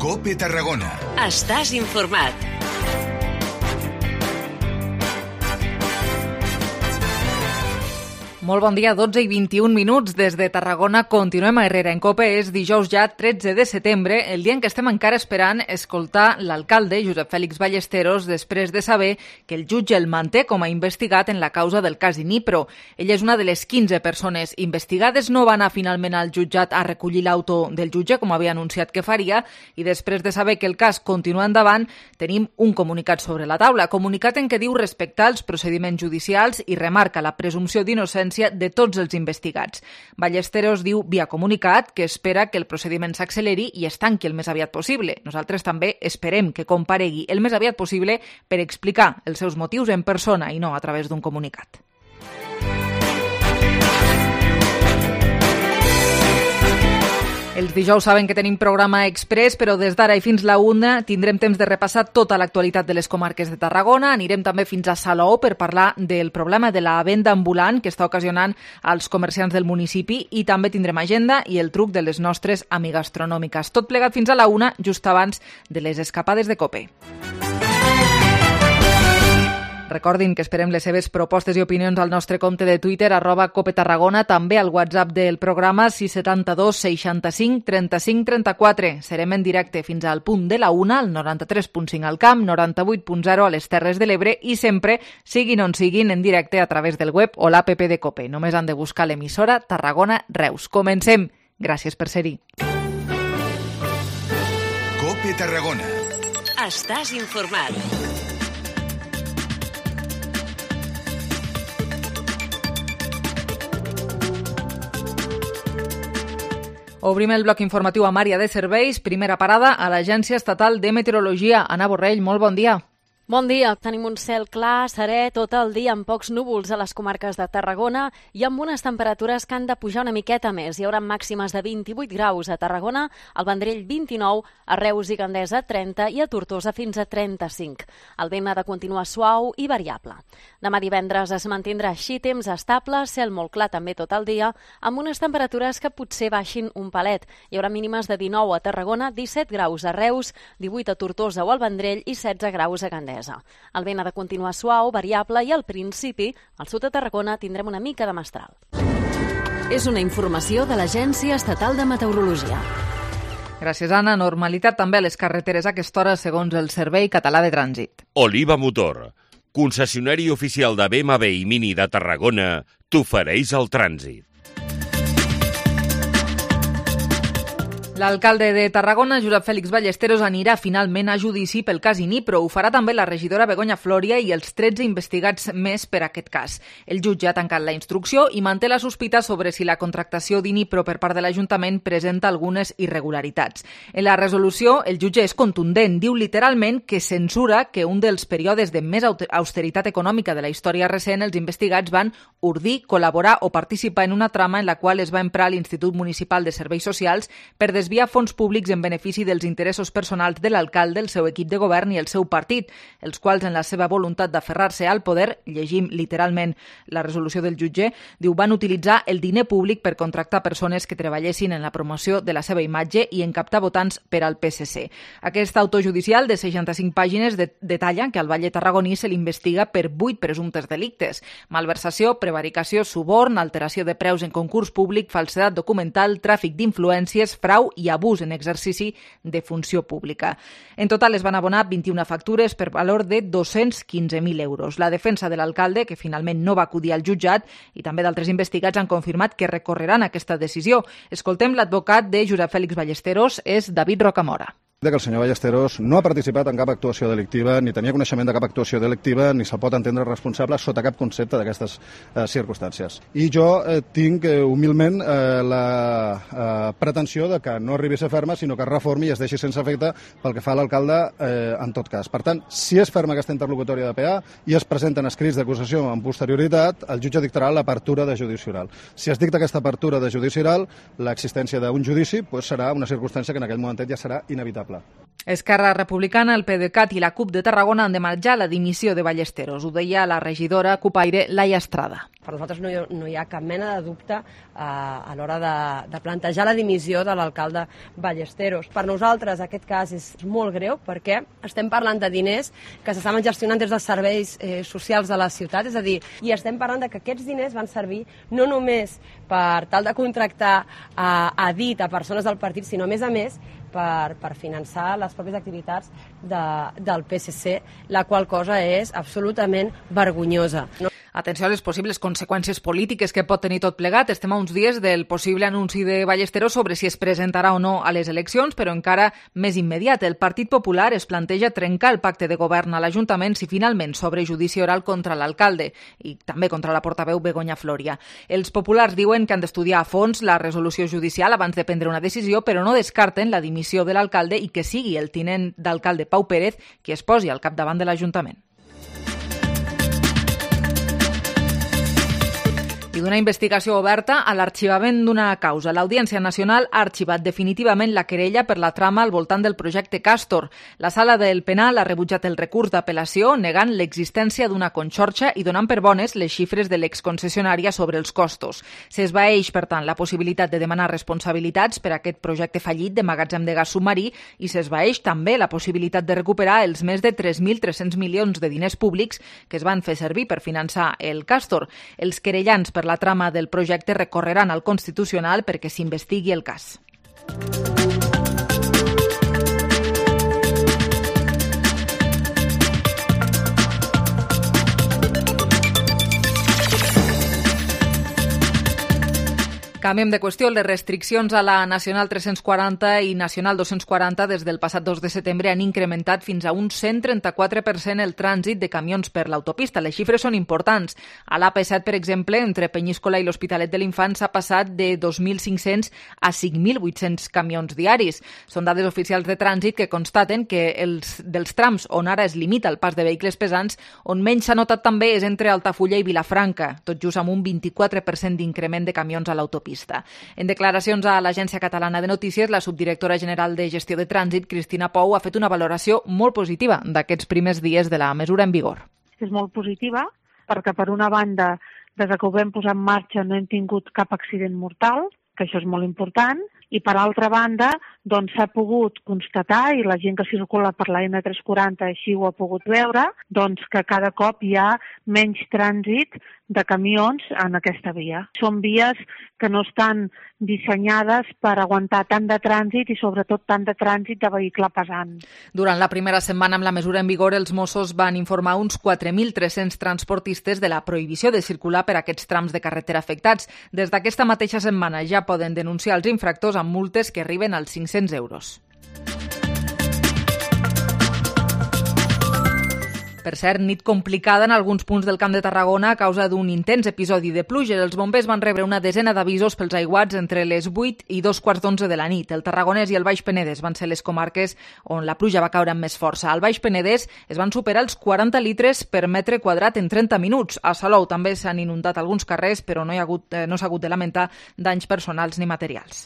COPE Tarragona. Estàs informat. Molt bon dia, 12 i 21 minuts des de Tarragona. Continuem a Herrera en COPE. És dijous ja 13 de setembre, el dia en què estem encara esperant escoltar l'alcalde Josep Fèlix Ballesteros després de saber que el jutge el manté com a investigat en la causa del cas Inipro. Ell és una de les 15 persones investigades. No va anar finalment al jutjat a recollir l'auto del jutge, com havia anunciat que faria, i després de saber que el cas continua endavant, tenim un comunicat sobre la taula. Comunicat en què diu respectar els procediments judicials i remarca la presumpció d'innocència de tots els investigats. Ballesteros diu via comunicat que espera que el procediment s'acceleri i es tanqui el més aviat possible. Nosaltres també esperem que comparegui el més aviat possible per explicar els seus motius en persona i no a través d'un comunicat. Els dijous saben que tenim programa express, però des d'ara i fins la 1 tindrem temps de repassar tota l'actualitat de les comarques de Tarragona. Anirem també fins a Salou per parlar del problema de la venda ambulant que està ocasionant als comerciants del municipi, i també tindrem agenda i el truc de les nostres amigastronòmiques. Tot plegat fins a la 1, just abans de les escapades de COPE. Recordin que esperem les seves propostes i opinions al nostre compte de Twitter, @COPETarragona, també al WhatsApp del programa 672 65 35 34. Serem en directe fins al punt de la 1, al 93.5 al Camp, 98.0 a les Terres de l'Ebre i sempre, siguin on siguin, en directe a través del web o l'app de COPE. Només han de buscar l'emissora Tarragona Reus. Comencem. Gràcies per ser-hi. COPE Tarragona. Estàs informat. Obrim el bloc informatiu amb àrea de serveis. Primera parada a l'Agència Estatal de Meteorologia. Anna Borrell, molt bon dia. Bon dia. Tenim un cel clar, serè, tot el dia amb pocs núvols a les comarques de Tarragona i amb unes temperatures que han de pujar una miqueta més. Hi haurà màximes de 28 graus a Tarragona, al Vendrell 29, a Reus i Gandesa 30 i a Tortosa fins a 35. El vent ha de continuar suau i variable. Demà divendres es mantindrà així temps estable, cel molt clar també tot el dia, amb unes temperatures que potser baixin un palet. Hi haurà mínimes de 19 a Tarragona, 17 graus a Reus, 18 a Tortosa o al Vendrell i 16 graus a Gandesa. El vent ha de continuar suau, variable i al principi, al sud de Tarragona, tindrem una mica de mestral. És una informació de l'Agència Estatal de Meteorologia. Gràcies, Anna. Normalitat també a les carreteres a aquesta hora, segons el Servei Català de Trànsit. Oliva Motor, concessionari oficial de BMW i Mini de Tarragona, t'ofereix el trànsit. L'alcalde de Tarragona, Josep Fèlix Ballesteros, anirà finalment a judici pel cas Inipro. Ho farà també la regidora Begoña Floria i els 13 investigats més per aquest cas. El jutge ha tancat la instrucció i manté la sospita sobre si la contractació d'Inipro per part de l'Ajuntament presenta algunes irregularitats. En la resolució, el jutge és contundent. Diu literalment que censura que un dels períodes de més austeritat econòmica de la història recent els investigats van ordir, col·laborar o participar en una trama en la qual es va emprar l'Institut Municipal de Serveis Socials per desviar fons públics en benefici dels interessos personals de l'alcalde, el seu equip de govern i el seu partit, els quals en la seva voluntat d'aferrar-se al poder, llegim literalment la resolució del jutge, diu van utilitzar el diner públic per contractar persones que treballessin en la promoció de la seva imatge i en captar votants per al PSC. Aquest auto judicial de 65 pàgines detalla que al Valle Tarragoní se l'investiga per 8 presumptes delictes: malversació, prevaricació, suborn, alteració de preus en concurs públic, falsedat documental, tràfic d'influències, frau i abús en exercici de funció pública. En total es van abonar 21 factures per valor de 215.000 euros. La defensa de l'alcalde, que finalment no va acudir al jutjat, i també d'altres investigats han confirmat que recorreran aquesta decisió. Escoltem l'advocat de Josep Fèlix Ballesteros, és David Rocamora. Que el senyor Ballesteros no ha participat en cap actuació delictiva, ni tenia coneixement de cap actuació delictiva, ni se'l pot entendre responsable sota cap concepte d'aquestes circumstàncies. I jo tinc humilment la pretensió de que no arribi a ser ferma, sinó que es reformi i es deixi sense efecte pel que fa a l'alcalde en tot cas. Per tant, si és ferma aquesta interlocutòria de PA i es presenten escrits d'acusació amb posterioritat, el jutge dictarà l'apertura de judici oral. Si es dicta aquesta apertura de judici oral, l'existència d'un judici serà una circumstància que en aquell momentet ja serà inevitable. Esquerra Republicana, el PDeCAT i la CUP de Tarragona han demanat ja la dimissió de Ballesteros. Ho deia la regidora cupaire Laia Estrada. Per nosaltres no hi ha cap mena de dubte a l'hora de plantejar la dimissió de l'alcalde Ballesteros. Per nosaltres aquest cas és molt greu perquè estem parlant de diners que s'estaven gestionant des dels serveis socials de la ciutat, és a dir, i estem parlant de que aquests diners van servir no només per tal de contractar a dit a persones del partit, sinó a més per finançar les pròpies activitats del PSC, la qual cosa és absolutament vergonyosa. Atenció a les possibles conseqüències polítiques que pot tenir tot plegat. Estem a uns dies del possible anunci de Ballesteros sobre si es presentarà o no a les eleccions, però encara més immediat. El Partit Popular es planteja trencar el pacte de govern a l'Ajuntament si finalment s'obre judici oral contra l'alcalde i també contra la portaveu Begoña Floria. Els populars diuen que han d'estudiar a fons la resolució judicial abans de prendre una decisió, però no descarten la dimissió de l'alcalde i que sigui el tinent d'alcalde Pau Pérez qui es posi al capdavant de l'Ajuntament. I d'una investigació oberta a l'arxivament d'una causa. L'Audiència Nacional ha arxivat definitivament la querella per la trama al voltant del projecte Castor. La Sala del Penal ha rebutjat el recurs d'apel·lació negant l'existència d'una conxorxa i donant per bones les xifres de l'exconcessionària sobre els costos. S'esvaeix, per tant, la possibilitat de demanar responsabilitats per a aquest projecte fallit de magatzem de gas submarí i s'esvaeix també la possibilitat de recuperar els més de 3.300 milions de diners públics que es van fer servir per finançar el Castor. Els querellants per la trama del projecte recorreran al Constitucional perquè s'investigui el cas. Canviem de qüestió. Les restriccions a la Nacional 340 i Nacional 240 des del passat 2 de setembre han incrementat fins a un 134% el trànsit de camions per l'autopista. Les xifres són importants. A l'AP7, per exemple, entre Penyíscola i l'Hospitalet de l'Infant s'ha passat de 2.500 a 5.800 camions diaris. Són dades oficials de trànsit que constaten que dels trams on ara es limita el pas de vehicles pesants, on menys s'ha notat també és entre Altafulla i Vilafranca, tot just amb un 24% d'increment de camions a l'autopista. En declaracions a l'Agència Catalana de Notícies, la subdirectora general de Gestió de Trànsit, Cristina Pou, ha fet una valoració molt positiva d'aquests primers dies de la mesura en vigor. És molt positiva perquè, per una banda, des que ho vam posar en marxa no hem tingut cap accident mortal, que això és molt important, i per altra banda doncs s'ha pogut constatar, i la gent que circula per la N340 així ho ha pogut veure, doncs que cada cop hi ha menys trànsit de camions en aquesta via. Són vies que no estan dissenyades per aguantar tant de trànsit i sobretot tant de trànsit de vehicle pesant. Durant la primera setmana amb la mesura en vigor, els Mossos van informar uns 4.300 transportistes de la prohibició de circular per aquests trams de carretera afectats. Des d'aquesta mateixa setmana ja poden denunciar els infractors amb multes que arriben als 500 euros. Per cert, nit complicada en alguns punts del Camp de Tarragona a causa d'un intens episodi de pluja. Els bombers van rebre una desena d'avisos pels aiguats entre les 8 i 2:15 de la nit. El Tarragonès i el Baix Penedès van ser les comarques on la pluja va caure amb més força. Al Baix Penedès es van superar els 40 litres per metre quadrat en 30 minuts. A Salou també s'han inundat alguns carrers, però no s'ha hagut de lamentar danys personals ni materials.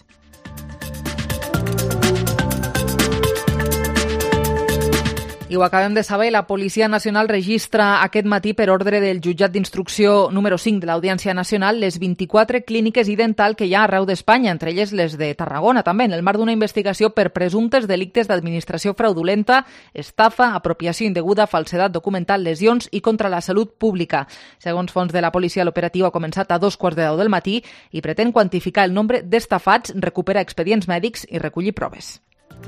I ho acabem de saber, la Policia Nacional registra aquest matí per ordre del jutjat d'instrucció número 5 de l'Audiència Nacional les 24 clíniques i dental que hi ha arreu d'Espanya, entre elles les de Tarragona també, en el marc d'una investigació per presumptes delictes d'administració fraudulenta, estafa, apropiació indeguda, falsedat documental, lesions i contra la salut pública. Segons fons de la policia, l'operatiu ha començat a 2:15 del matí i pretén quantificar el nombre d'estafats, recuperar expedients mèdics i recollir proves.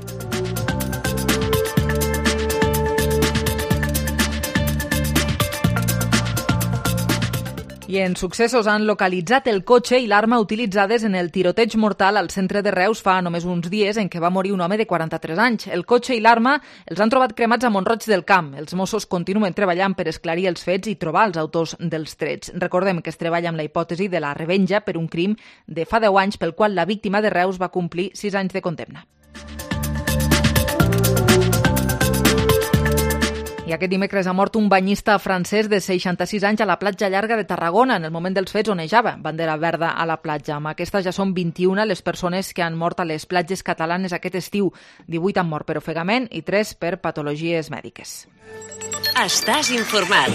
I en successos han localitzat el cotxe i l'arma utilitzades en el tiroteig mortal al centre de Reus fa només uns dies en què va morir un home de 43 anys. El cotxe i l'arma els han trobat cremats a Mont-roig del Camp. Els Mossos continuen treballant per esclarir els fets i trobar els autors dels trets. Recordem que es treballa amb la hipòtesi de la revenja per un crim de fa 10 anys pel qual la víctima de Reus va complir 6 anys de condemna. I aquest dimecres ha mort un banyista francès de 66 anys a la platja llarga de Tarragona. En el moment dels fets onejava bandera verda a la platja. Amb aquesta ja són 21 les persones que han mort a les platges catalanes aquest estiu. 18 han mort per ofegament i 3 per patologies mèdiques. Estàs informat.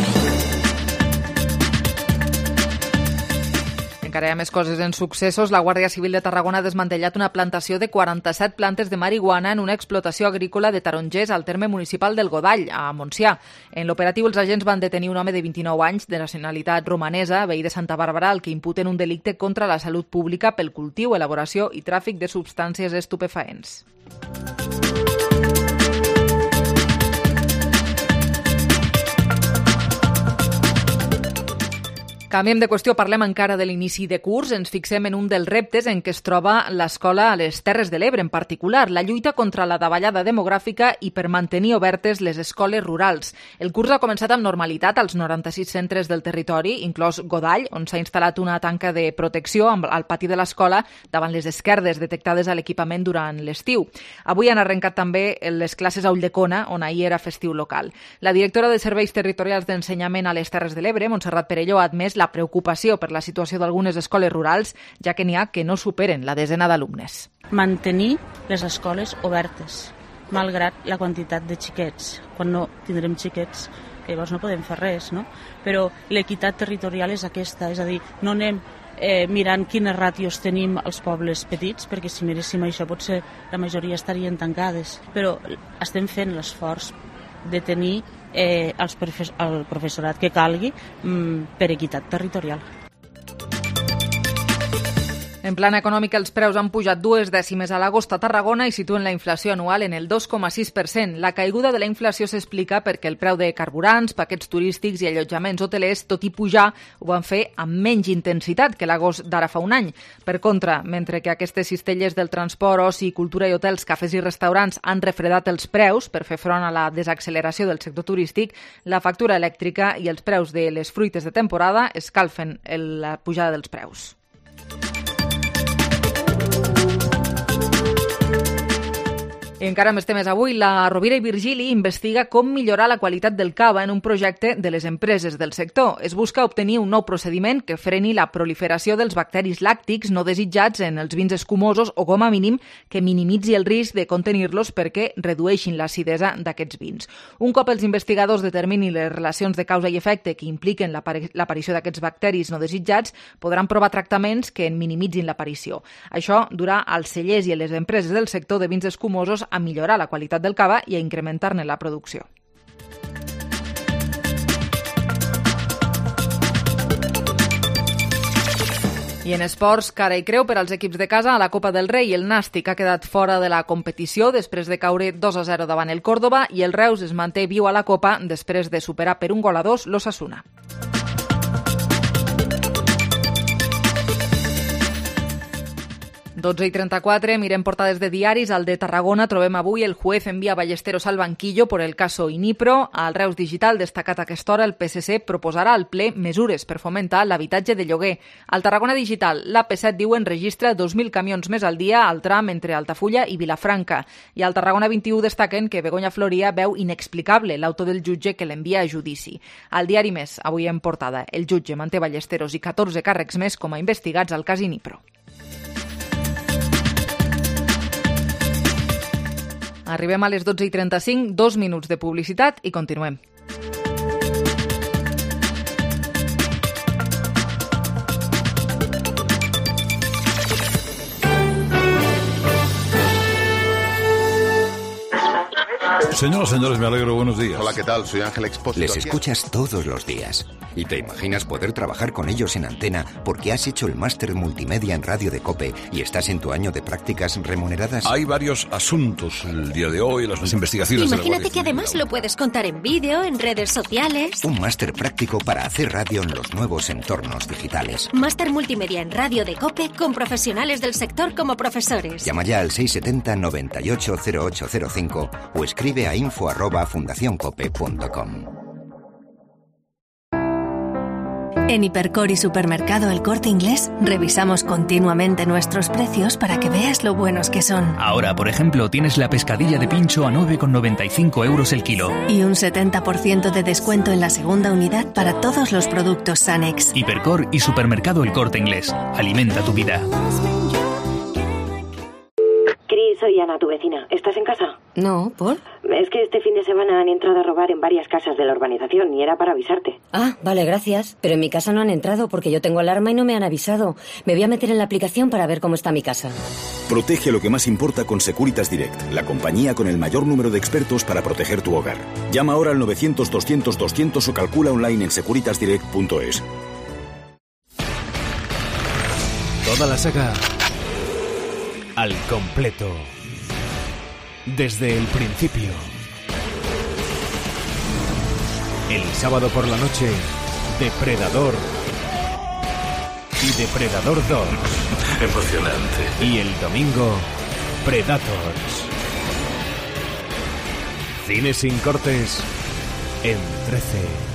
Encara hi ha més coses en successos. La Guàrdia Civil de Tarragona ha desmantellat una plantació de 47 plantes de marihuana en una explotació agrícola de tarongers al terme municipal del Godall, a Montsià. En l'operatiu, els agents van detenir un home de 29 anys de nacionalitat romanesa, veí de Santa Bàrbara, al que imputen un delicte contra la salut pública pel cultiu, elaboració i tràfic de substàncies estupefaents. Canviem de qüestió, parlem encara de l'inici de curs. Ens fixem en un dels reptes en què es troba l'escola a les Terres de l'Ebre, en particular, la lluita contra la davallada demogràfica i per mantenir obertes les escoles rurals. El curs ha començat amb normalitat als 96 centres del territori, inclòs Godall, on s'ha instal·lat una tanca de protecció al pati de l'escola davant les esquerdes detectades a l'equipament durant l'estiu. Avui han arrencat també les classes a Ulldecona, on ahir era festiu local. La directora de Serveis Territorials d'Ensenyament a les Terres de l'Ebre, Montserrat Perelló, ha admès la preocupació per la situació d'algunes escoles rurals, ja que n'hi ha que no superen la desena d'alumnes. Mantenir les escoles obertes, malgrat la quantitat de xiquets. Quan no tindrem xiquets, llavors no podem fer res, no? Però l'equitat territorial és aquesta, és a dir, no anem mirant quines ràtios tenim als pobles petits, perquè si miréssim això potser la majoria estarien tancades, però estem fent l'esforç de tenir el professorat que calgui per equitat territorial. En plan econòmic, els preus han pujat 2 dècimes a l'agost a Tarragona i situen la inflació anual en el 2,6%. La caiguda de la inflació s'explica perquè el preu de carburants, paquets turístics i allotjaments hotelers, tot i pujar, ho van fer amb menys intensitat que l'agost d'ara fa un any. Per contra, mentre que aquestes cistelles del transport, oci, cultura i hotels, cafès i restaurants han refredat els preus per fer front a la desacceleració del sector turístic, la factura elèctrica i els preus de les fruites de temporada escalfen la pujada dels preus. I encara més temes avui, la Rovira i Virgili investiga com millorar la qualitat del cava en un projecte de les empreses del sector. Es busca obtenir un nou procediment que freni la proliferació dels bacteris làctics no desitjats en els vins escumosos o, com a mínim, que minimitzi el risc de contenir-los perquè redueixin l'acidesa d'aquests vins. Un cop els investigadors determinin les relacions de causa i efecte que impliquen l'aparició d'aquests bacteris no desitjats, podran provar tractaments que en minimitzin l'aparició. Això durà als cellers i a les empreses del sector de vins escumosos a millorar la qualitat del cava i a incrementar-ne la producció. I en esports, cara i creu per als equips de casa a la Copa del Rei. El Nàstic ha quedat fora de la competició després de caure 2-0 davant el Córdoba i el Reus es manté viu a la Copa després de superar per 1-2 l'Osasuna. Doncs 12:34, mirem portades de diaris. Al de Tarragona trobem avui el juez envia Ballesteros al banquillo por el caso Inipro. Al Reus Digital, destacat a aquesta hora, el PSC proposarà al ple mesures per fomentar l'habitatge de lloguer. Al Tarragona Digital, l'AP7 diuen registra 2.000 camions més al dia al tram entre Altafulla i Vilafranca. I al Tarragona 21 destaquen que Begoña Floria veu inexplicable l'auto del jutge que l'envia a judici. Al diari Més, avui en portada, el jutge manté Ballesteros i 14 càrrecs més com a investigats al cas Inipro. Arribem a les 12:35, 2 minuts de publicitat i continuem. Señoras, señores, me alegro. Buenos días. Hola, ¿qué tal? Soy Ángel Expósito. Les escuchas todos los días y te imaginas poder trabajar con ellos en antena porque has hecho el máster multimedia en Radio de COPE y estás en tu año de prácticas remuneradas. Hay varios asuntos el día de hoy, las investigaciones. Imagínate que además lo puedes contar en vídeo, en redes sociales. Un máster práctico para hacer radio en los nuevos entornos digitales. Máster multimedia en Radio de COPE con profesionales del sector como profesores. Llama ya al 670 98 0805 o escribe a info@fundacioncope.com. En Hipercor y Supermercado El Corte Inglés revisamos continuamente nuestros precios para que veas lo buenos que son. Ahora, por ejemplo, tienes la pescadilla de pincho a 9,95 € el kilo. Y un 70% de descuento en la segunda unidad para todos los productos Sanex. Hipercor y Supermercado El Corte Inglés. Alimenta tu vida. Cris, soy Ana, tu vecina. ¿Estás en casa? No, ¿por? Es que este fin de semana han entrado a robar en varias casas de la urbanización y era para avisarte. Ah, vale, gracias. Pero en mi casa no han entrado porque yo tengo alarma y no me han avisado. Me voy a meter en la aplicación para ver cómo está mi casa. Protege lo que más importa con Securitas Direct, la compañía con el mayor número de expertos para proteger tu hogar. Llama ahora al 900-200-200 o calcula online en securitasdirect.es. Toda la saga al completo. Desde el principio. El sábado por la noche, Depredador y Depredador 2. Emocionante. Y el domingo, Predators. Cine sin cortes en 13.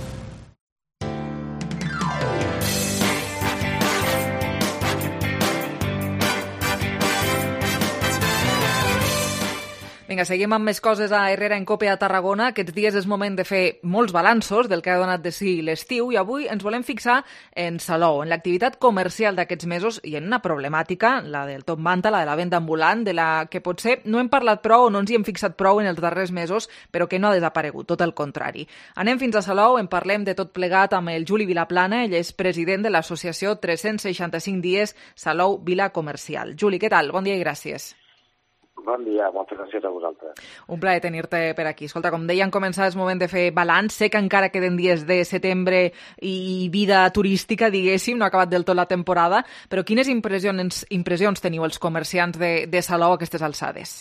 Vinga, seguim amb més coses a Herrera en Cope a Tarragona. Aquests dies és moment de fer molts balanços del que ha donat de si l'estiu i avui ens volem fixar en Salou, en l'activitat comercial d'aquests mesos i en una problemàtica, la del top manta, la de la venda ambulant, de la que potser no hem parlat prou o no ens hi hem fixat prou en els darrers mesos, però que no ha desaparegut, tot el contrari. Anem fins a Salou, en parlem de tot plegat amb el Juli Vilaplana, ell és president de l'associació 365 dies Salou Vila Comercial. Juli, què tal? Bon dia i gràcies. Bon dia, moltes gràcies a vosaltres. Un plaer tenir-te per aquí. Escolta, com deia, en començar és moment de fer balanç. Sé que encara queden dies de setembre i vida turística, diguéssim, no ha acabat del tot la temporada, però quines impressions teniu els comerciants de Salou a aquestes alçades?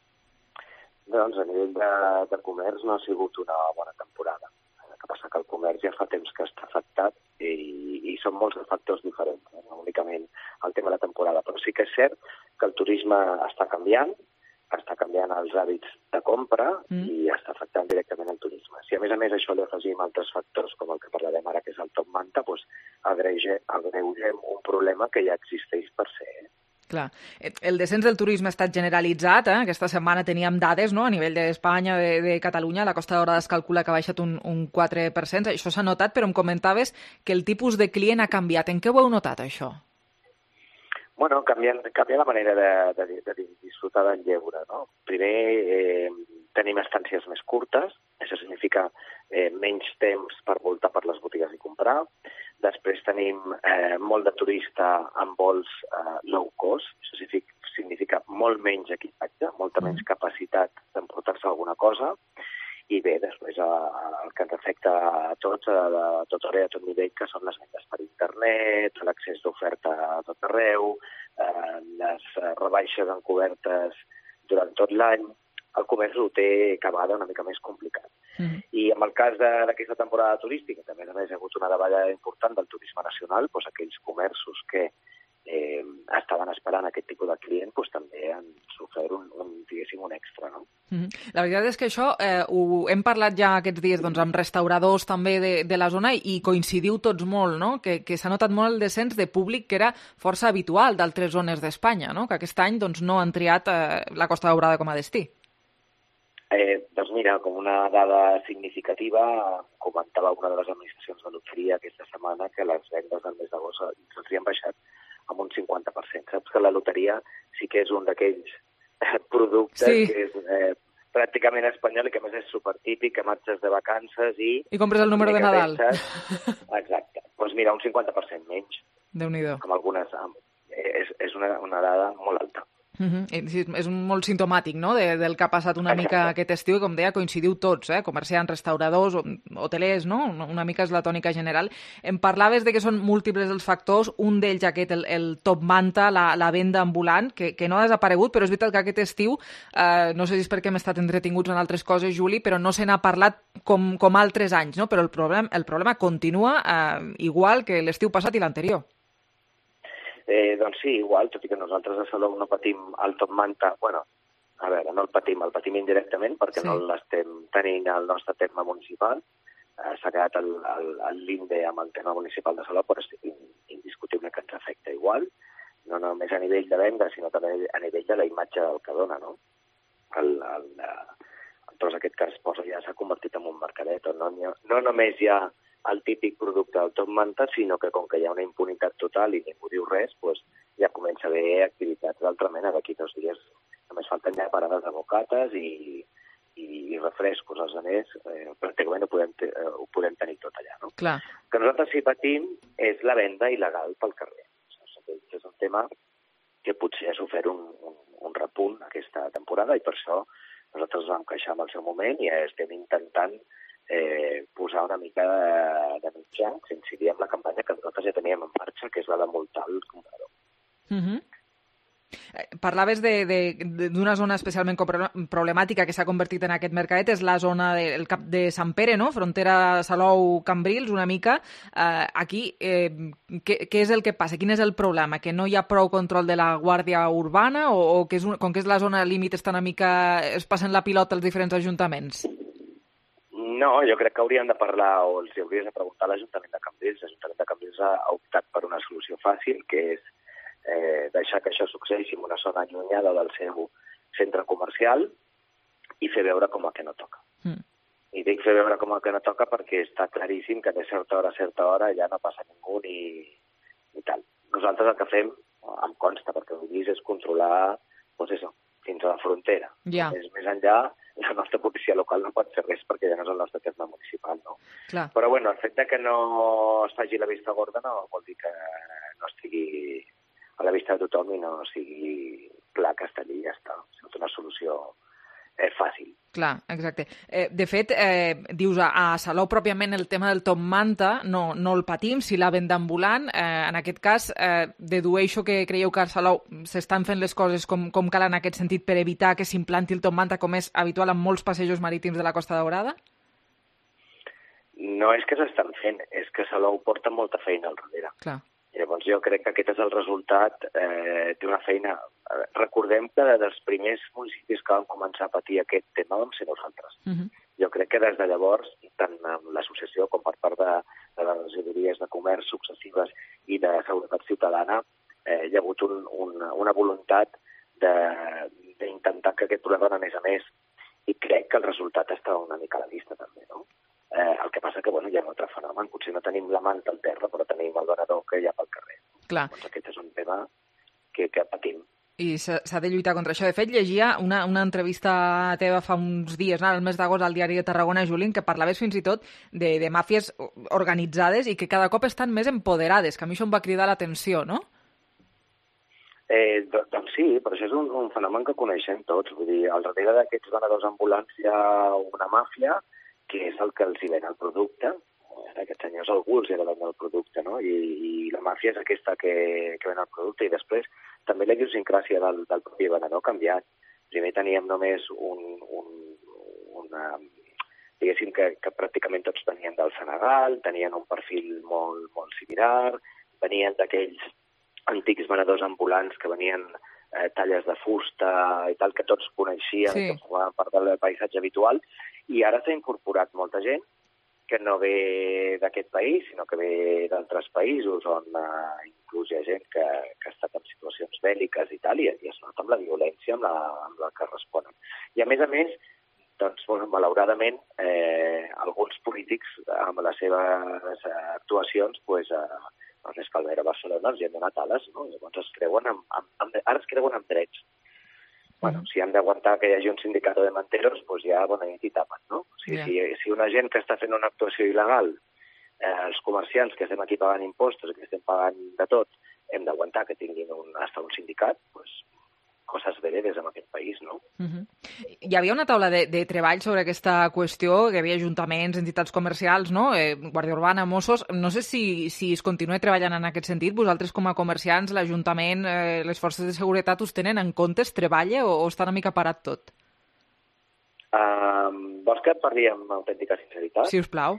Doncs a nivell de comerç no ha sigut una bona temporada. El que passa que el comerç ja fa temps que està afectat i són molts factors diferents, no únicament el tema de la temporada, però sí que és cert que el turisme està canviant els hàbits de compra i està afectant directament el turisme. Si a més això li afegim altres factors com el que parlarem ara, que és el top manta, doncs agreugem un problema que ja existeix per ser. Clar. El descens del turisme ha estat generalitzat. Aquesta setmana teníem dades, no? A nivell d'Espanya, de Catalunya, la Costa Daurada es calcula que ha baixat un 4%. Això s'ha notat, però em comentaves que el tipus de client ha canviat. En què ho heu notat, això? Bueno, canvia la manera de disfrutar del lleure, no? Primer tenim estàncies més curtes, això significa menys temps per voltar per les botigues i comprar. Després tenim molt de turista amb vols low cost, això significa molt menys equipatge, molta menys capacitat d'emportar-se alguna cosa. I bé, després el que ens afecta a tots, a tot hora i a tot nivell, que són les vendes per internet, l'accés d'oferta a tot arreu, les rebaixes encobertes durant tot l'any. El comerç ho té cada vegada una mica més complicat. I en el cas d'aquesta temporada turística, també a més hi ha hagut una davallada important del turisme nacional, doncs aquells comerços que estaven esperant aquest tipus de client, doncs també han sofert un extra, no? La veritat és que això ho hem parlat ja aquests dies amb restauradors també de la zona i coincidiu tots molt, no? Que s'ha notat molt el descens de públic que era força habitual d'altres zones d'Espanya, no? Que aquest any no han triat la Costa Daurada com a destí. Doncs mira, com una dada significativa, comentava una de les administracions de loteria aquesta setmana que les vendes del mes d'agost s'han baixat amb un 50%. Saps que la loteria sí que és un d'aquells productes que és pràcticament espanyol i que a més és supertípic, que marxes de vacances i... I compres el número de Nadal. Exacte. Doncs mira, un 50% menys. Déu-n'hi-do. Amb algunes... És una dada molt alta. És molt simptomàtic, no?, del que ha passat una mica aquest estiu, i com deia, coincidiu tots, comerciants, restauradors, hotelers, no? Una mica és la tònica general. Em parlaves de que són múltiples els factors, un d'ells aquest, el top manta, la venda ambulant, que no ha desaparegut, però és veritat que aquest estiu, no sé si és perquè hem estat entretinguts en altres coses, Juli, però no se n'ha parlat com altres anys, no? Però el problema continua igual que l'estiu passat i l'anterior. Doncs sí, igual, tot i que nosaltres a Salou no patim el top manta, bueno, a veure, no el patim indirectament perquè no l'estem tenint al nostre terme municipal, s'ha quedat el linde amb el tema municipal de Salou, però és indiscutible que ens afecta igual, no només a nivell de venda, sinó també a nivell de la imatge del que dona, no? Doncs aquest cas ja s'ha convertit en un mercadet, on no només hi ha el típic producte del top manta, sinó que com que hi ha una impunitat total i ningú diu res, doncs ja comença a haver activitats d'altra mena. D'aquí 2 dies només falten ja parades de bocates i refrescos als aners, pràcticament ho podem tenir tot allà, no? Clar. Que nosaltres sí patim és la venda il·legal pel carrer. És un tema que potser ha sofert un repunt aquesta temporada i per això nosaltres vam queixar en el seu moment i estem intentant posar una mica de mitjans, incidir en la campanya que nosaltres ja teníem en marxa, que és la de multar el comprador. Parlaves d'una zona especialment problemàtica que s'ha convertit en aquest mercadet, és la zona del Cap de Sant Pere, no? Frontera Salou-Cambrils, una mica. Aquí, què és el que passa? Quin és el problema? Que no hi ha prou control de la Guàrdia Urbana o que com que és la zona límit està una mica... es passen la pilota als diferents ajuntaments? No, jo crec que hauríem de parlar o els hauries de preguntar a l'Ajuntament de Cambrils. L'Ajuntament de Cambrils ha optat per una solució fàcil, que és deixar que això succeeixi en una zona allunyada del seu centre comercial i fer veure com a que no toca. I dic fer veure com a que no toca perquè està claríssim que de certa hora a certa hora ja no passa ningú ni tal. Nosaltres el que fem, em consta, perquè ho he vist, és controlar fins a la frontera. Més enllà, la nostra policia local no pot fer res perquè ja no és el nostre terme municipal, no? Clar. Però bueno, el fet que no es faci la vista gorda no vol dir que no estigui a la vista de tothom i no sigui clar que està allí i ja està. És una solució fàcil. Clar, exacte. De fet, dius, a Salou pròpiament el tema del top manta no el patim, si la venda ambulant. En aquest cas, dedueixo que creieu que a Salou s'estan fent les coses com cal en aquest sentit per evitar que s'implanti el top manta com és habitual en molts passejos marítims de la Costa Daurada? No és que s'estan fent, és que Salou porta molta feina al darrere. Clar. Llavors jo crec que aquest és el resultat d'una feina. Recordem que dels primers municipis que van començar a patir aquest tema vam ser nosaltres. Jo crec que des de llavors, tant amb l'associació com per part de les regidories de comerç successives i de seguretat ciutadana, hi ha hagut una voluntat d'intentar que aquest problema anés a més. I crec que el resultat està una mica a la vista també, no? El que passa que hi ha un altre fenomen. Potser no tenim la manta al terra, però tenim el venedor que hi ha pel carrer. Clar. Doncs aquest és un tema que patim. I s'ha de lluitar contra això. De fet, llegia una entrevista teva fa uns dies, el mes d'agost, al diari de Tarragona, Julín, que parlaves fins i tot de màfies organitzades i que cada cop estan més empoderades, que a mi això em va cridar l'atenció, no? Doncs sí, però això és un fenomen que coneixem tots. Vull dir, al darrere d'aquests venedors ambulants hi ha una màfia que és el que els hi ven el producte. Aquests senyors algú els hi ha de vendre el producte, no? I la màfia és aquesta que ven el producte. I després també la idiosincràsia del propi venedor ha canviat. Primer teníem només diguéssim que pràcticament tots venien del Senegal, tenien un perfil molt, molt similar, venien d'aquells antics venedors ambulants que venien talles de fusta i tal, que tots coneixien, que formaven part del paisatge habitual, i ara s'ha incorporat molta gent que no ve d'aquest país, sinó que ve d'altres països on inclús hi ha gent que ha estat en situacions bèl·liques i tal, i es nota amb la violència amb la que responen. I a més, doncs, malauradament, alguns polítics amb les seves actuacions, els Escalver a Barcelona els hi han donat ales, no? Llavors ara es creuen amb drets. Si han d'aguantar que hi hagi un sindicat de manteros, doncs ja bona nit i tapen, no? Si una gent que està fent una actuació il·legal, els comerciants que estem aquí pagant impostos, que estem pagant de tot, hem d'aguantar que tinguin un sindicat, doncs coses veredes en aquest país, no? Hi havia una taula de treball sobre aquesta qüestió, que hi havia ajuntaments, entitats comercials, no? Guàrdia Urbana, Mossos. No sé si es continua treballant en aquest sentit. Vosaltres, com a comerciants, l'Ajuntament, les forces de seguretat, us tenen en compte? Es treballa o està una mica parat tot? Vols que et parli amb autèntica sinceritat? Si us plau.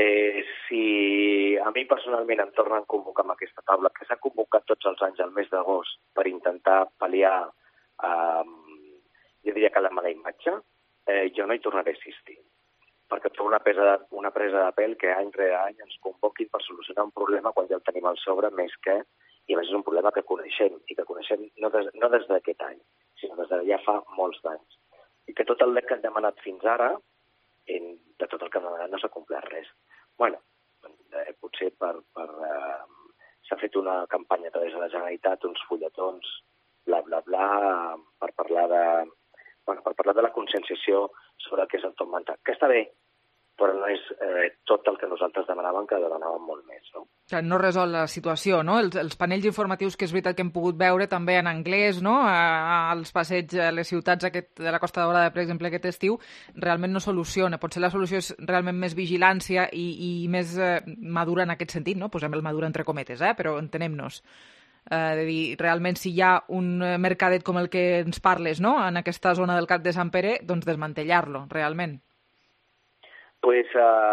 Si a mi personalment em tornen a convocar amb aquesta taula, que s'ha convocat tots els anys al mes d'agost per intentar pal·liar jo diria que la mala imatge, jo no hi tornaré a assistir. perquè trobo una presa de pèl que any rere any ens convoquin per solucionar un problema quan ja el tenim al sobre, més que, i a més és un problema que coneixem, i que coneixem no des d'aquest any, sinó des de ja fa molts d'anys. I que tot el que hem demanat fins ara, de tot el que hem demanat no s'ha complert res. Bueno, potser s'ha fet una campanya a través de la Generalitat, uns fulletons, bla, bla, bla, per parlar de la conscienciació sobre el que és el top manta, que està bé, però no és tot el que nosaltres demanàvem, que demanàvem molt més, no? No resol la situació, no? Els panells informatius que és veritat que hem pogut veure també en anglès, no? Als passeigs, a les ciutats de la Costa Daurada, per exemple, aquest estiu, realment no soluciona. Potser la solució és realment més vigilància i més madura en aquest sentit, no? Posem el madura entre cometes, però entenem-nos. De dir, realment, si hi ha un mercadet com el que ens parles, no?, en aquesta zona del Cap de Sant Pere, doncs desmantellar-lo, realment. Pues,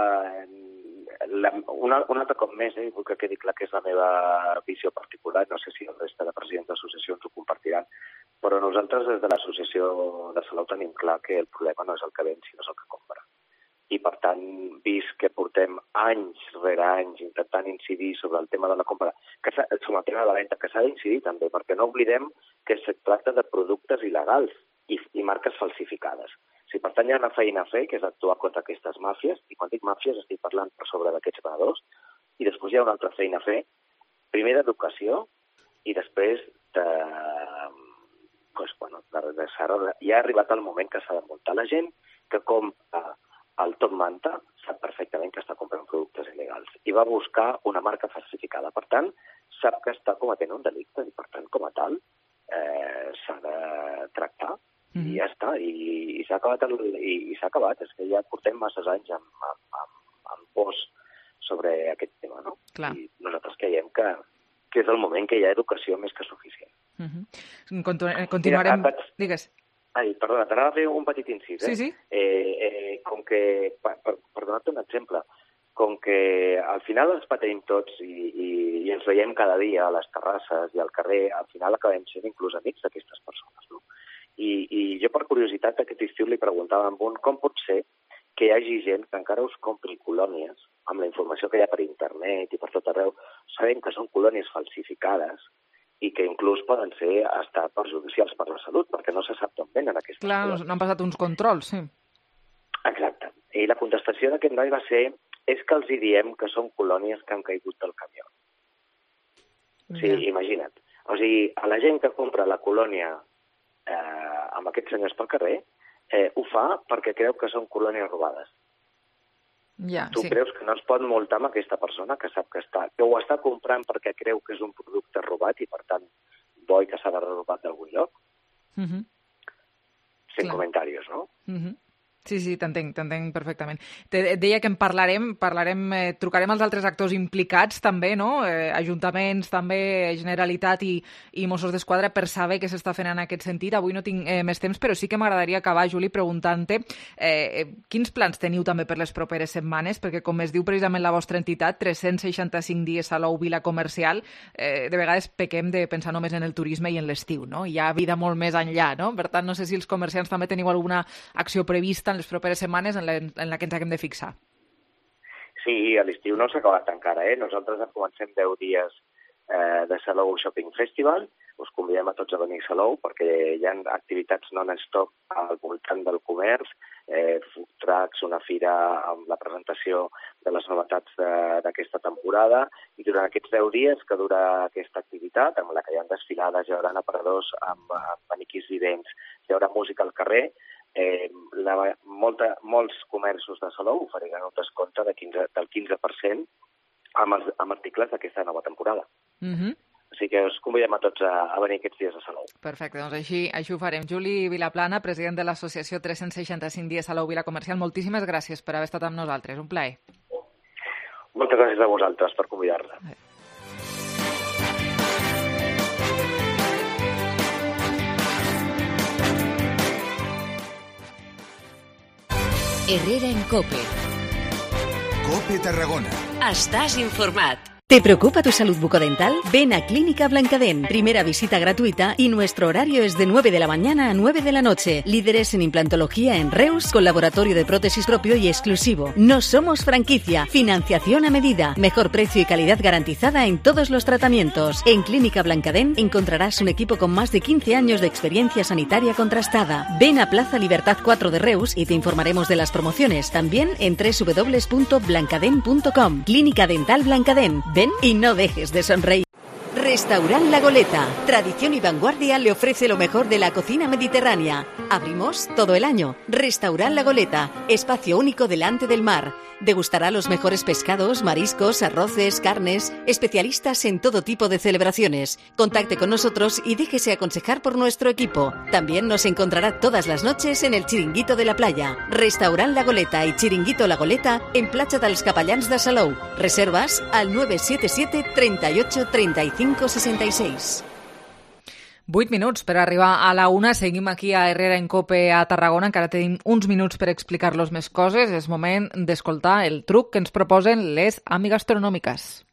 un altre cop més, vull que quedi clar que és la meva visió particular, no sé si el resta de presidents d'associacions ho compartiran, però nosaltres des de l'associació de Salou tenim clar que el problema no és el que ven, sinó és el que compra. I, per tant, vist que portem anys rere anys intentant incidir sobre el tema de la compra, sobre el tema de la venda, que s'ha d'incidir també, perquè no oblidem que es tracta de productes il·legals i marques falsificades. Si per tant hi ha una feina a fer, que és actuar contra aquestes màfies, i quan dic màfies estic parlant per sobre d'aquests venedors, i després hi ha una altra feina a fer, primer d'educació i després ja ha arribat el moment que s'ha de muntar la gent que compra el top manta, sap perfectament que està comprant productes il·legals i va buscar una marca falsificada. Per tant, sap que està cometent un delicte i, per tant, com a tal, s'ha de tractar i ja està. I s'ha acabat. És que ja portem masses anys amb pors sobre aquest tema, no? Clar. I nosaltres creiem que és el moment que hi ha educació més que suficient. Continuarem... Digues. Perdona, t'anava a fer un petit incís. Sí. Com que, per donar-te un exemple, com que al final ens pateïm tots i ens veiem cada dia a les terrasses i al carrer, al final acabem sent inclús amics d'aquestes persones, no? I jo, per curiositat, aquest estiu li preguntava a un com pot ser que hi hagi gent que encara us compri colònies, amb la informació que hi ha per internet i per tot arreu, sabent que són colònies falsificades, i que inclús poden ser estar perjudicials per la salut, perquè no se sap d'on venen aquestes colònies. Clar, no han passat uns controls, sí. Exacte. I la contestació d'aquest noi va ser és que els hi diem que són colònies que han caigut del camió. O sigui, imagina't. O sigui, a la gent que compra la colònia amb aquests senyors pel carrer, ho fa perquè creu que són colònies robades. Tu creus que no es pot multar amb aquesta persona que sap que ho està comprant perquè creu que és un producte robat i, per tant, bo i que s'ha de robat d'algun lloc? Sin comentaris, no? Sí, t'entenc perfectament. Et deia que en parlarem, trucarem als altres actors implicats també, no? Ajuntaments, també Generalitat i Mossos d'Esquadra per saber què s'està fent en aquest sentit. Avui no tinc més temps, però sí que m'agradaria acabar, Juli, preguntant-te quins plans teniu també per les properes setmanes, perquè com es diu precisament la vostra entitat, 365 dies Salou Vila Comercial, de vegades pequem de pensar només en el turisme i en l'estiu, no? Hi ha vida molt més enllà, no? Per tant, no sé si els comerciants també teniu alguna acció prevista en les properes setmanes en la que ens haguem de fixar. Sí, a l'estiu no s'ha acabat encara, Nosaltres comencem 10 dies de Salou Shopping Festival. Us convidem a tots a venir a Salou perquè hi ha activitats non-stop al voltant del comerç, food trucks, una fira amb la presentació de les novetats d'aquesta temporada, i durant aquests 10 dies que dura aquesta activitat, amb la que hi ha desfilades, hi haurà aparadors amb maniquís vivents, hi haurà música al carrer, molts comerços de Salou oferiran un descompte del 15% amb articles d'aquesta nova temporada. O sigui que us convidem a tots a venir aquests dies a Salou. Perfecte, doncs així ho farem. Juli Vilaplana, president de l'associació 365 dies Salou Vila Comercial, moltíssimes gràcies per haver estat amb nosaltres. Un plaer. Moltes gràcies a vosaltres per convidar-nos. Herrera en COPE. COPE Tarragona. Estàs informat. ¿Te preocupa tu salud bucodental? Ven a Clínica Blancadent. Primera visita gratuita y nuestro horario es de 9 de la mañana a 9 de la noche. Líderes en implantología en Reus, con laboratorio de prótesis propio y exclusivo. No somos franquicia. Financiación a medida. Mejor precio y calidad garantizada en todos los tratamientos. En Clínica Blancadent encontrarás un equipo con más de 15 años de experiencia sanitaria contrastada. Ven a Plaza Libertad 4 de Reus y te informaremos de las promociones. También en www.blancadent.com. Clínica Dental Blancadent. Ven y no dejes de sonreír. Restaurant La Goleta. Tradición y vanguardia le ofrece lo mejor de la cocina mediterránea. Abrimos todo el año. Restaurant La Goleta. Espacio único delante del mar. Degustará los mejores pescados, mariscos, arroces, carnes. Especialistas en todo tipo de celebraciones. Contacte con nosotros y déjese aconsejar por nuestro equipo. También nos encontrará todas las noches en el Chiringuito de la Playa. Restaurant La Goleta y Chiringuito La Goleta en Platja dels Capellans de Salou. Reservas al 977 38 35 66. 8 minuts per arribar a la 1. Seguim aquí a Herrera en Cope a Tarragona. Encara tenim uns minuts per explicar-los més coses. És moment d'escoltar el truc que ens proposen les amigastronòmiques.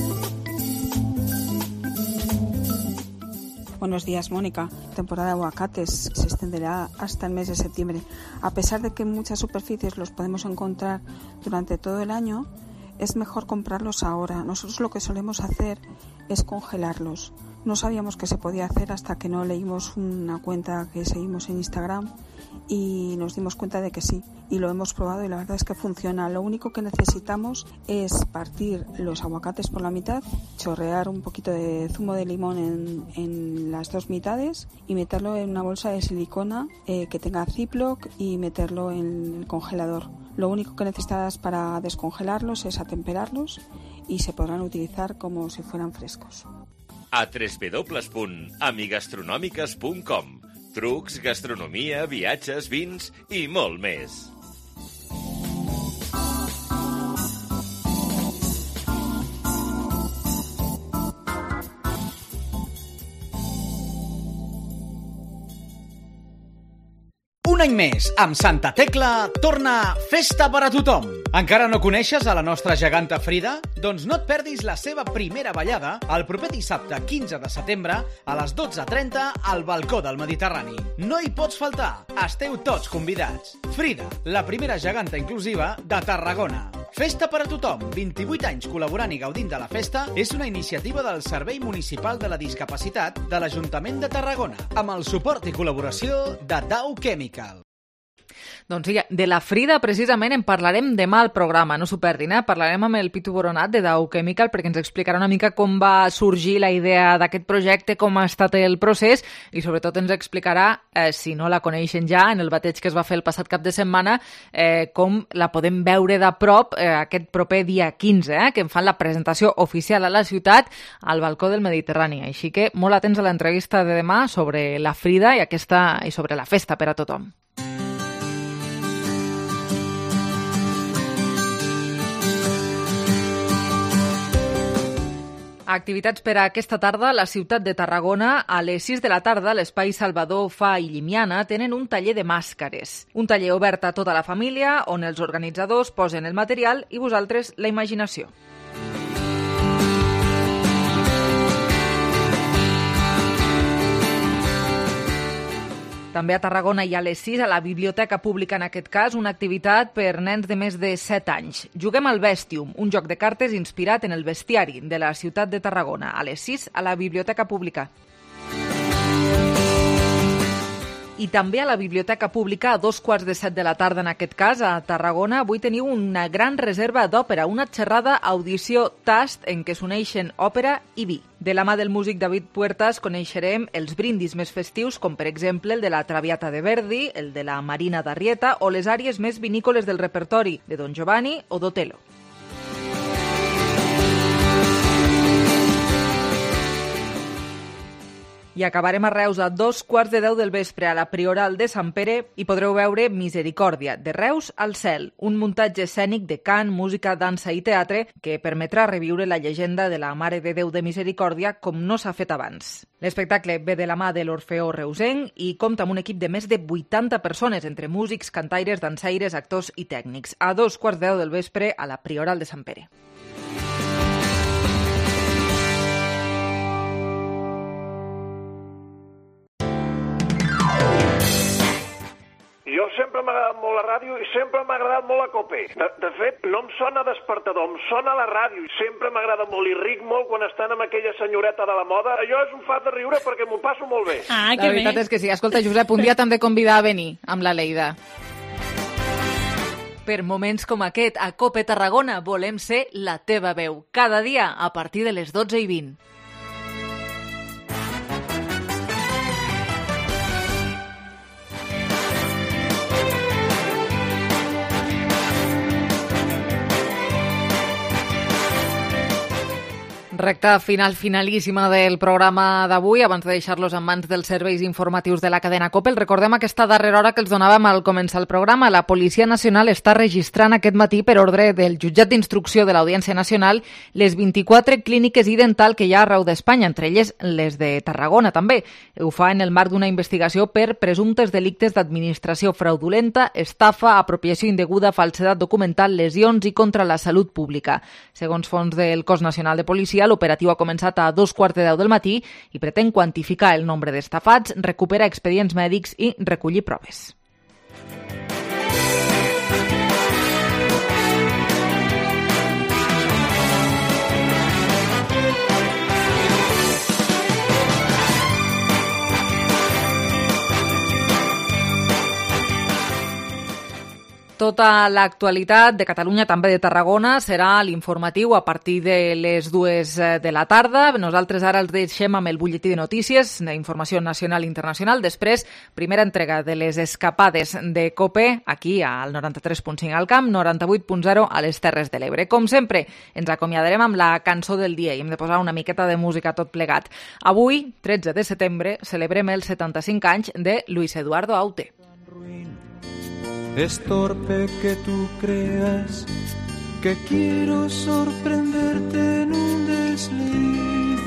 Buenos días, Mónica. Temporada de aguacates se extenderá hasta el mes de septiembre. A pesar de que en muchas superficies los podemos encontrar durante todo el año, es mejor comprarlos ahora. Nosotros lo que solemos hacer es congelarlos. No sabíamos que se podía hacer hasta que no leímos una cuenta que seguimos en Instagram y nos dimos cuenta de que sí. Y lo hemos probado y la verdad es que funciona. Lo único que necesitamos es partir los aguacates por la mitad, chorrear un poquito de zumo de limón en las dos mitades y meterlo en una bolsa de silicona que tenga Ziploc y meterlo en el congelador. Lo único que necesitas para descongelarlos es atemperarlos y se podrán utilizar como si fueran frescos. A www.amigastronòmiques.com. Trucs, gastronomia, viatges, vins i molt més. Un any més, amb Santa Tecla, torna Festa per a tothom. Encara no coneixes a la nostra geganta Frida? Doncs no et perdis la seva primera ballada el proper dissabte 15 de setembre a les 12:30 al balcó del Mediterrani. No hi pots faltar, esteu tots convidats. Frida, la primera geganta inclusiva de Tarragona. Festa per a tothom, 28 anys col·laborant i gaudint de la festa, és una iniciativa del Servei Municipal de la Discapacitat de l'Ajuntament de Tarragona, amb el suport i col·laboració de Dow Chemical. Doncs sí, de la Frida precisament en parlarem demà al programa, no s'ho perdin, Parlarem amb el Pitu Boronat de Dow Chemical perquè ens explicarà una mica com va sorgir la idea d'aquest projecte, com ha estat el procés i sobretot ens explicarà, si no la coneixen ja, en el bateig que es va fer el passat cap de setmana, com la podem veure de prop aquest proper dia 15, que en fan la presentació oficial a la ciutat al balcó del Mediterrani. Així que molt atents a l'entrevista de demà sobre la Frida i sobre la festa per a tothom. Activitats per a aquesta tarda. La ciutat de Tarragona, a les 6 de la tarda, l'Espai Salvador Fa i Llimiana tenen un taller de màscares. Un taller obert a tota la família, on els organitzadors posen el material i vosaltres la imaginació. També a Tarragona i a les 6, a la Biblioteca Pública, en aquest cas, una activitat per nens de més de 7 anys. Juguem al Bestium, un joc de cartes inspirat en el bestiari de la ciutat de Tarragona. A les 6, a la Biblioteca Pública. I també a la Biblioteca Pública, a 2:15 de la tarda, en aquest cas, a Tarragona, avui teniu una gran reserva d'òpera, una xerrada audició tast en què s'uneixen òpera i vi. De la mà del músic David Puertas coneixerem els brindis més festius, com per exemple el de la Traviata de Verdi, el de la Marina d'Arrieta o les àries més vinícoles del repertori de Don Giovanni o d'Otello. I acabarem a Reus a 2:15 del vespre a la Prioral de Sant Pere i podreu veure Misericòrdia, de Reus al cel, un muntatge escènic de cant, música, dansa i teatre que permetrà reviure la llegenda de la Mare de Déu de Misericòrdia com no s'ha fet abans. L'espectacle ve de la mà de l'Orfeó reusenc i compta amb un equip de més de 80 persones, entre músics, cantaires, dansaires, actors i tècnics. A 2:15 del vespre a la Prioral de Sant Pere. sempre m'ha agradat molt la ràdio i sempre m'ha agradat molt la COPE. De fet, no em sona despertador, em sona la ràdio i sempre m'agrada molt i ric molt quan estan amb aquella senyoreta de la moda. Allò és un fat de riure perquè m'ho passo molt bé. La veritat és que sí. Escolta, Josep, un dia t'hem de convidar a venir amb la Leida. Per moments com aquest, a COPE Tarragona volem ser la teva veu. Cada dia a partir de les 12:20. Recta finalíssima del programa d'avui. Abans de deixar-los en mans dels serveis informatius de la cadena COPE, recordem aquesta darrera hora que els donàvem al començar el programa. La Policia Nacional està registrant aquest matí, per ordre del Jutjat d'Instrucció de l'Audiència Nacional, les 24 clíniques i dental que hi ha arreu d'Espanya, entre elles les de Tarragona també. Ho fa en el marc d'una investigació per presumptes delictes d'administració fraudulenta, estafa, apropiació indeguda, falsedat documental, lesions i contra la salut pública. Segons fons del Cos Nacional de Policia, l'operatiu ha començat a 2:15 del matí i pretén quantificar el nombre d'estafats, recuperar expedients mèdics i recollir proves. Tota l'actualitat de Catalunya, també de Tarragona, serà l'informatiu a partir de les 2 de la tarda. Nosaltres ara els deixem amb el butlletí de notícies d'informació nacional i internacional. Després, primera entrega de les escapades de COPE, aquí al 93.5 al Camp, 98.0 a les Terres de l'Ebre. Com sempre, ens acomiadarem amb la cançó del dia i hem de posar una miqueta de música tot plegat. Avui, 13 de setembre, celebrem els 75 anys de Luis Eduardo Aute. Es torpe que tú creas que quiero sorprenderte en un desliz.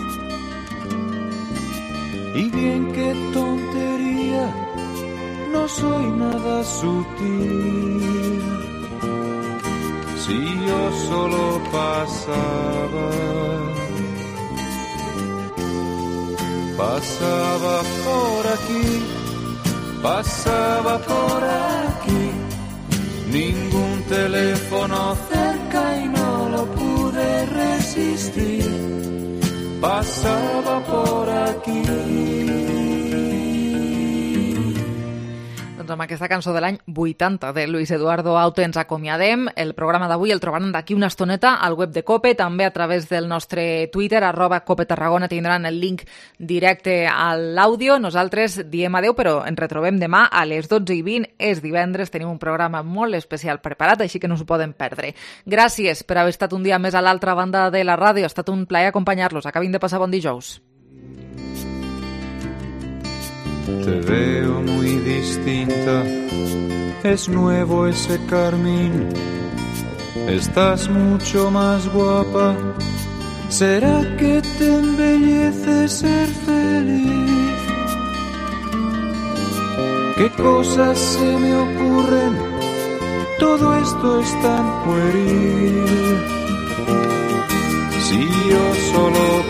Y bien, qué tontería, no soy nada sutil. Si yo solo pasaba por aquí, pasaba por aquí. Ningún teléfono cerca y no lo pude resistir. Pasaba por aquí. Doncs amb aquesta cançó de l'any 80 de Luis Eduardo Aute ens acomiadem. El programa d'avui el trobaran d'aquí una estoneta al web de COPE, també a través del nostre Twitter, @COPE-Tarragona, tindran el link directe a l'àudio. Nosaltres diem adeu, però ens retrobem demà a les 12:20. És divendres, tenim un programa molt especial preparat, així que no s'ho poden perdre. Gràcies per haver estat un dia més a l'altra banda de la ràdio. Ha estat un plaer acompanyar-los. Acabin de passar bon dijous. Te veo muy distinta, es nuevo ese carmín. Estás mucho más guapa, ¿será que te embellece ser feliz? ¿Qué cosas se me ocurren? Todo esto es tan pueril. Si yo solo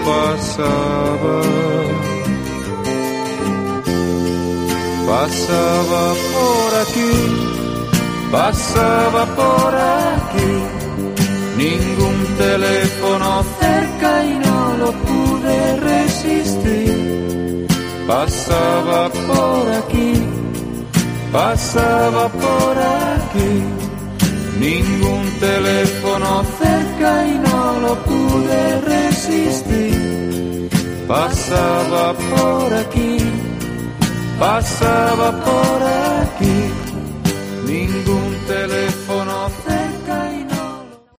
pasaba por aquí, pasaba por aquí. Ningún teléfono cerca y no lo pude resistir. Pasaba por aquí, pasaba por aquí. Ningún teléfono cerca y no lo pude resistir. Pasaba por aquí, pasaba por aquí, ningún teléfono cerca.